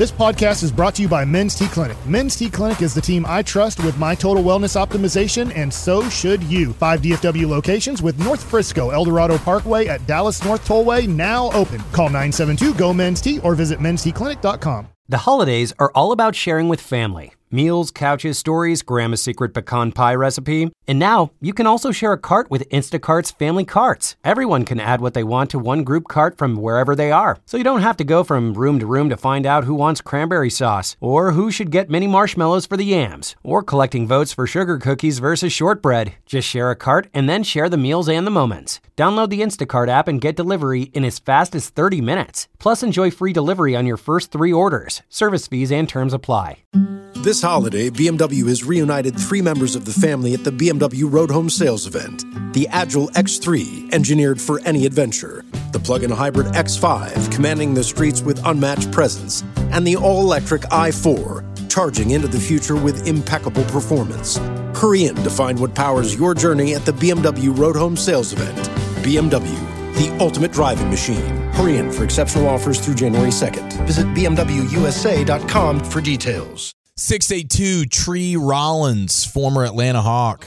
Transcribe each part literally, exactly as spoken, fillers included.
This podcast is brought to you by Men's T Clinic. Men's T Clinic is the team I trust with my total wellness optimization, and so should you. Five D F W locations with North Frisco, El Dorado Parkway at Dallas North Tollway now open. Call nine seven two, G O, Men's T or visit mens t clinic dot com. The holidays are all about sharing with family. Meals, couches, stories, Grandma's secret pecan pie recipe. And now, you can also share a cart with Instacart's Family Carts. Everyone can add what they want to one group cart from wherever they are. So you don't have to go from room to room to find out who wants cranberry sauce, or who should get mini marshmallows for the yams, or collecting votes for sugar cookies versus shortbread. Just share a cart and then share the meals and the moments. Download the Instacart app and get delivery in as fast as thirty minutes. Plus, enjoy free delivery on your first three orders. Service fees and terms apply. This holiday, B M W has reunited three members of the family at the B M W Road Home Sales Event. The Agile X three, engineered for any adventure. The plug-in hybrid X five, commanding the streets with unmatched presence. And the all-electric i four, charging into the future with impeccable performance. Hurry in to find what powers your journey at the B M W Road Home Sales Event. B M W, the ultimate driving machine. Hurry in for exceptional offers through January second. Visit b m w u s a dot com for details. six eight two, Tree Rollins, former Atlanta Hawk.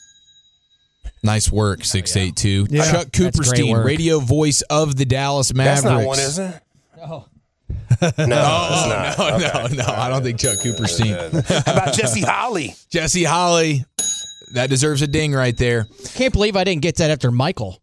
Nice work, six eight two. Yeah, Chuck Cooperstein, radio voice of the Dallas Mavericks. That's not one, is it? No. No, it's Oh, not. no, Okay. no, no. I don't think Chuck Cooperstein. How about Jesse Holly? Jesse Holly. That deserves a ding right there. Can't believe I didn't get that after Michael.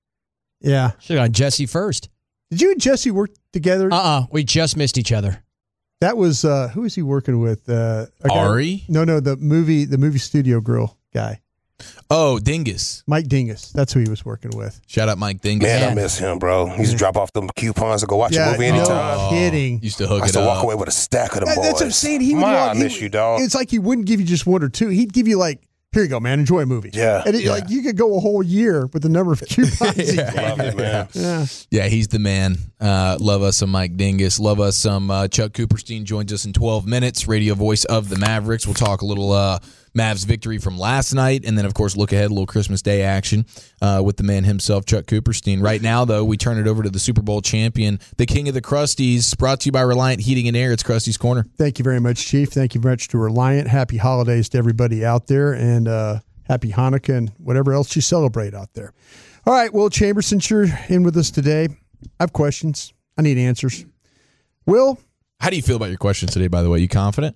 Yeah. Should have gone Jesse first. Did you and Jesse work together? Uh-uh. We just missed each other. That was, uh, who was he working with? Uh, a guy- Ari? No, no, the movie, the movie studio girl guy. Oh, Dingus. Mike Dingus. That's who he was working with. Shout out Mike Dingus. Man, Yeah. I miss him, bro. He used to drop off them coupons to go watch Yeah, a movie no anytime. kidding. Used to I hook used it to walk up. away with a stack of them That- boys. That's what I'm saying. He would Man, walk, I he miss would- you, dog. It's like he wouldn't give you just one or two. He'd give you like, here you go, man. Enjoy a movie. Yeah. And it, Yeah. like you could go a whole year with the number of coupons. he gave Love you. it, man. Yeah. Yeah, he's the man. Uh, love us some Mike Dingus. Love us some uh, Chuck Cooperstein joins us in twelve minutes. Radio voice of the Mavericks. We'll talk a little uh, Mavs victory from last night, and then, of course, look ahead, a little Christmas Day action uh, with the man himself, Chuck Cooperstein. Right now, though, we turn it over to the Super Bowl champion, the king of the Crusties, brought to you by Reliant Heating and Air. It's Krusty's Corner. Thank you very much, Chief. Thank you very much to Reliant. Happy holidays to everybody out there, and uh, happy Hanukkah and whatever else you celebrate out there. All right, Will Chambers, since you're in with us today, I have questions. I need answers. Will, How do you feel about your questions today, by the way? You confident?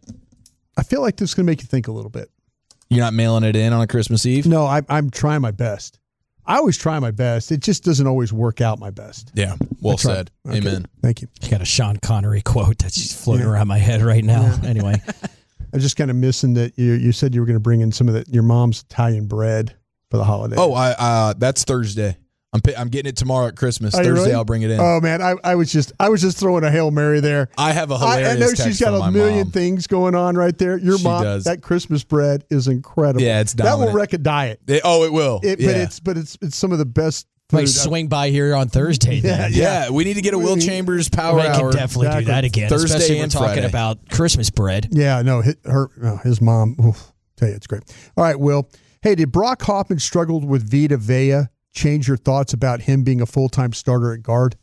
I feel like this is going to make you think a little bit. You're not mailing it in on a Christmas Eve? No, I, I'm trying my best. I always try my best. It just doesn't always work out my best. Yeah, well I try. said. Okay. Amen. Thank you. I got a Sean Connery quote that's just floating Yeah. around my head right now. Anyway. I'm just kind of missing that you you said you were going to bring in some of the, your mom's Italian bread for the holiday. Oh, I uh, that's Thursday. I'm pi- I'm getting it tomorrow at Christmas. Are you Thursday, really? I'll bring it in. Oh man, I, I was just I was just throwing a Hail Mary there. I have a I, hilarious I know text she's got from a my million mom. things going on right there. Your She mom, does. that Christmas bread is incredible. Yeah, it's that will dominant. wreck a diet. It- oh, it will. It, yeah. But it's but it's it's some of the best Might food. swing by here on Thursday. Yeah, then. yeah, we need to get a Will Chambers power We can hour. definitely Exactly. do that again. Thursday especially when and we're talking Friday. about Christmas bread. Yeah, no, his, her no, his mom. Oof, tell you, it's great. All right, Will. Hey, did Brock Hoffman struggle with Vita Vea change your thoughts about him being a full time starter at guard?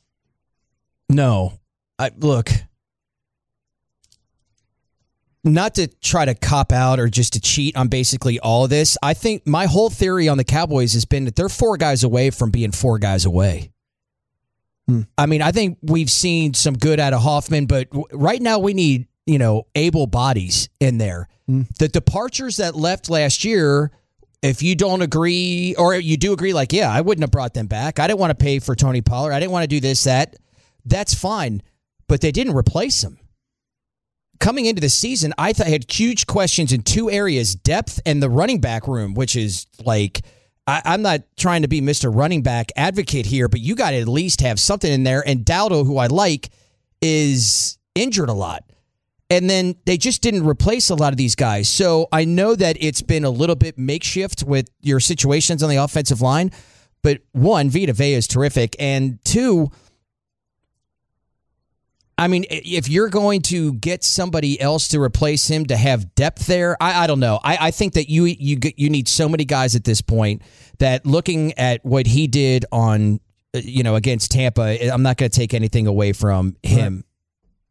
No. I look. Not to try to cop out or just to cheat on basically all of this. I think my whole theory on the Cowboys has been that they're four guys away from being four guys away. Hmm. I mean, I think we've seen some good out of Hoffman, but w- right now we need, you know, able bodies in there. Hmm. The departures that left last year, if you don't agree, or you do agree, like, yeah, I wouldn't have brought them back. I didn't want to pay for Tony Pollard. I didn't want to do this, that. That's fine. But they didn't replace him. Coming into the season, I th- had huge questions in two areas, depth and the running back room, which is like, I, I'm not trying to be Mister Running Back advocate here, but you got to at least have something in there. And Dowdle, who I like, is injured a lot. And then they just didn't replace a lot of these guys. So I know that it's been a little bit makeshift with your situations on the offensive line. But one, Vita Vea is terrific. And two, I mean, if you're going to get somebody else to replace him to have depth there, I, I don't know. I, I think that you you you need so many guys at this point that looking at what he did on, you know, against Tampa, I'm not going to take anything away from him.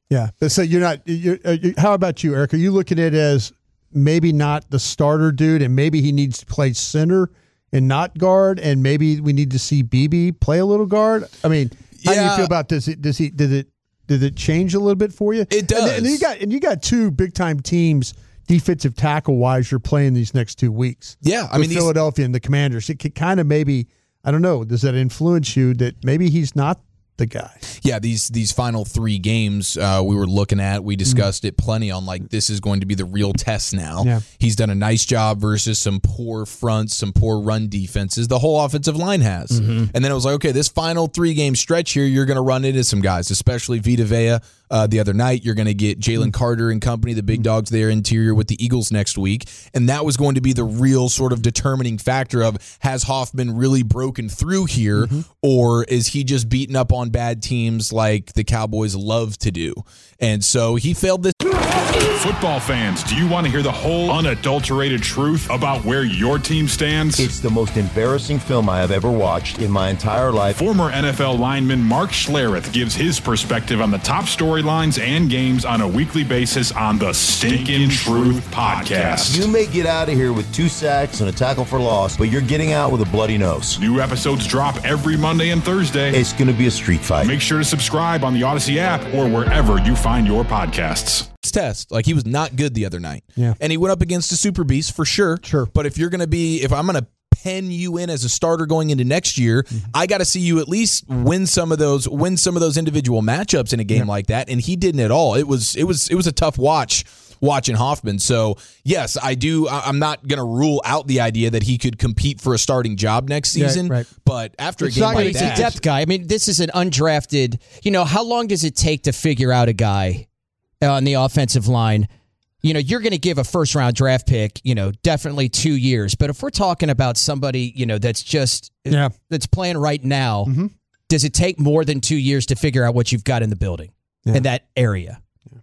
Yeah. But so you're not. You're, uh, you, how about you, Eric? Are you looking at it as maybe not the starter dude, and maybe he needs to play center and not guard, and maybe we need to see B B play a little guard? I mean, how do you Yeah. feel about this? Does he? Did it? Did it change a little bit for you? It does. And, then- and you got and you got two big time teams, defensive tackle wise. You're playing these next two weeks. Yeah, I With mean, these- Philadelphia and the Commanders. It could kind of maybe. I don't know. Does that influence you that maybe he's not the guy? Yeah, these these final three games uh, we were looking at, we discussed it plenty on like this is going to be the real test now. Yeah. He's done a nice job versus some poor fronts, some poor run defenses. The whole offensive line has. And then it was like, okay, this final three game stretch here, you're going to run into some guys, especially Vita Vea. Uh, the other night, you're going to get Jalen Carter and company, the big dogs there interior with the Eagles next week. And that was going to be the real sort of determining factor of has Hoffman really broken through here, or is he just beating up on bad teams like the Cowboys love to do? And so he failed this. Football fans, do you want to hear the whole unadulterated truth about where your team stands? It's the most embarrassing film I have ever watched in my entire life. Former N F L lineman Mark Schlereth gives his perspective on the top storylines and games on a weekly basis on the Stinkin' Truth Podcast. You may get out of here with two sacks and a tackle for loss, but you're getting out with a bloody nose. New episodes drop every Monday and Thursday. It's going to be a street fight. Make sure to subscribe on the Odyssey app or wherever you find your podcasts. Test like he was not good the other night. Yeah. And he went up against a super beast for sure. Sure. But if you're going to be, if I'm going to pen you in as a starter going into next year, mm-hmm. I got to see you at least win some of those, win some of those individual matchups in a game yeah. like that. And he didn't at all. It was, it was, it was a tough watch watching Hoffman. So yes, I do. I'm not going to rule out the idea that he could compete for a starting job next season. Yeah, right. But after It's a game not like He's that, a depth guy. I mean, this is an undrafted. You know, how long does it take to figure out a guy on the offensive line? You know, you're going to give a first round draft pick, you know, definitely two years. But if we're talking about somebody, you know, that's just yeah. that's playing right now, mm-hmm. does it take more than two years to figure out what you've got in the building yeah. in that area? Yeah.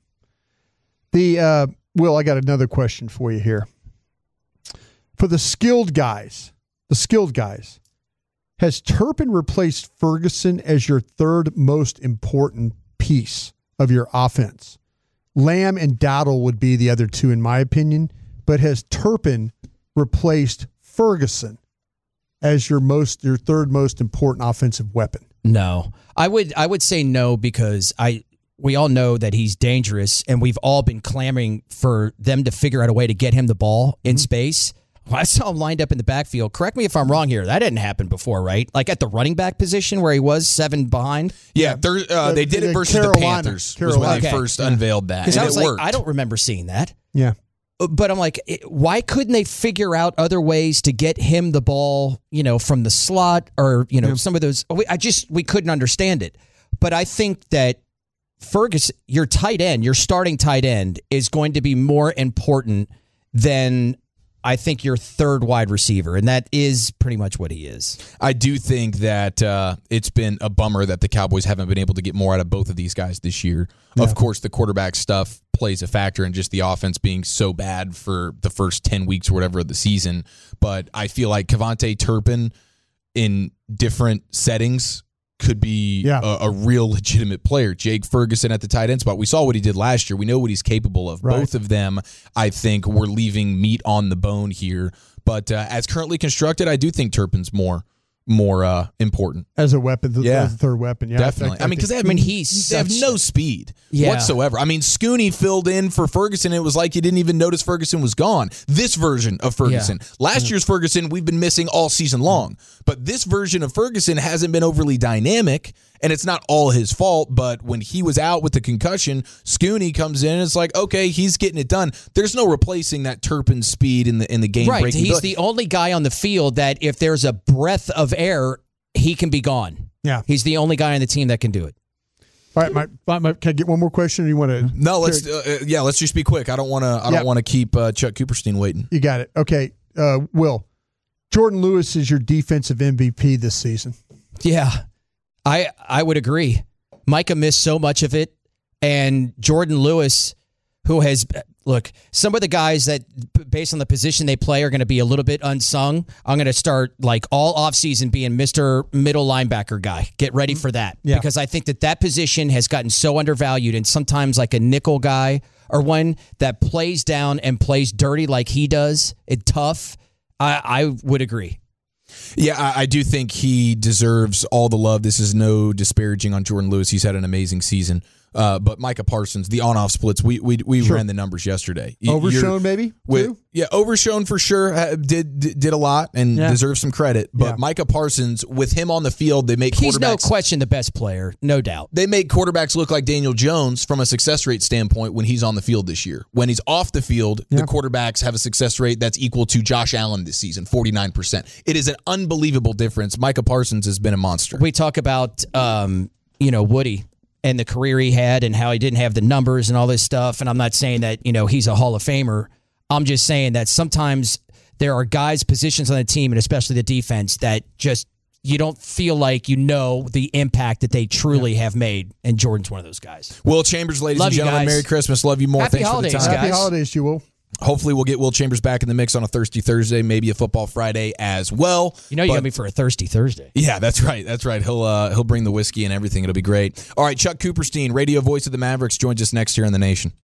The uh, Will, I got another question for you here. For the skilled guys, the skilled guys, has Turpin replaced Ferguson as your third most important piece of your offense? Lamb and Dowdle would be the other two, in my opinion. But has Turpin replaced Ferguson as your most, your third most important offensive weapon? No, I would, I would say no because I, we all know that he's dangerous, and we've all been clamoring for them to figure out a way to get him the ball in mm-hmm. space. Well, I saw him lined up in the backfield. Correct me if I'm wrong here. That didn't happen before, right? Like at the running back position where he was seven behind. Yeah, uh, they did it versus Carolina. the Panthers. Carolina. Was when they Okay. first unveiled that, Because and I was it like, worked. I don't remember seeing that. Yeah. But I'm like, it- why couldn't they figure out other ways to get him the ball, you know, from the slot or, you know, Yeah. some of those. we- I just, we couldn't understand it. But I think that Ferguson, your tight end, your starting tight end is going to be more important than I think your third wide receiver, and that is pretty much what he is. I do think that uh, it's been a bummer that the Cowboys haven't been able to get more out of both of these guys this year. Yeah. Of course, the quarterback stuff plays a factor in just the offense being so bad for the first ten weeks or whatever of the season. But I feel like Kevontae Turpin in different settings could be Yeah. a, a real legitimate player. Jake Ferguson at the tight end spot. We saw what he did last year. We know what he's capable of. Right. Both of them, I think, were leaving meat on the bone here. But uh, as currently constructed, I do think Turpin's more more uh, important. As a weapon, the, Yeah. as a third weapon. Yeah, Definitely. I, mean, because they, I have- mean, he's they have such- no speed Yeah. whatsoever. I mean, Scooney filled in for Ferguson. It was like you didn't even notice Ferguson was gone. This version of Ferguson. Last year's Ferguson, we've been missing all season long. But this version of Ferguson hasn't been overly dynamic, and it's not all his fault. But when he was out with the concussion, Scooney comes in, and it's like, okay, he's getting it done. There's no replacing that Turpin speed in the in the game Right. breaking. He's the only guy on the field that if there's a breath of air, he can be gone. Yeah. He's the only guy on the team that can do it. All right, my, my, my, can I get one more question? Or you want to? No, let's uh, yeah, let's just be quick. I don't want to. I Yeah. don't want to keep uh, Chuck Cooperstein waiting. You got it. Okay, uh, Will. Jordan Lewis is your defensive M V P this season. Yeah, I I would agree. Micah missed so much of it, and Jordan Lewis, who has look, some of the guys that, based on the position they play, are going to be a little bit unsung. I'm going to start, like, all offseason being Mister Middle Linebacker guy. Get ready for that. Yeah. Because I think that that position has gotten so undervalued, and sometimes, like, a nickel guy or one that plays down and plays dirty like he does, it tough, I, I would agree. Yeah, I, I do think he deserves all the love. This is no disparaging on Jordan Lewis. He's had an amazing season. Uh, but Micah Parsons, the on-off splits, we we, we Sure. ran the numbers yesterday. Y- Overshown, you're- maybe, with- too? Yeah, overshown for sure. Uh, did, did did a lot and Yeah. deserves some credit. But Yeah. Micah Parsons, with him on the field, they make He's no quarterbacks. question the best player, no doubt. They make quarterbacks look like Daniel Jones from a success rate standpoint when he's on the field this year. When he's off the field, Yeah. the quarterbacks have a success rate that's equal to Josh Allen this season, forty-nine percent. It is an unbelievable difference. Micah Parsons has been a monster. We talk about, um, you know, Woody and the career he had and how he didn't have the numbers and all this stuff. And I'm not saying that, you know, he's a Hall of Famer. I'm just saying that sometimes there are guys, positions on the team, and especially the defense, that just you don't feel like you know the impact that they truly yeah. have made. And Jordan's one of those guys. Will Chambers, ladies Love and you gentlemen, guys. Merry Christmas. Love you more. Happy Thanks holidays, for the time. Happy guys. holidays to you, Will. Hopefully we'll get Will Chambers back in the mix on a Thirsty Thursday, maybe a Football Friday as well. You know you But- got me for a Thirsty Thursday. Yeah, that's right. That's right. He'll uh, he'll bring the whiskey and everything. It'll be great. All right, Chuck Cooperstein, radio voice of the Mavericks, joins us next here in the Nation.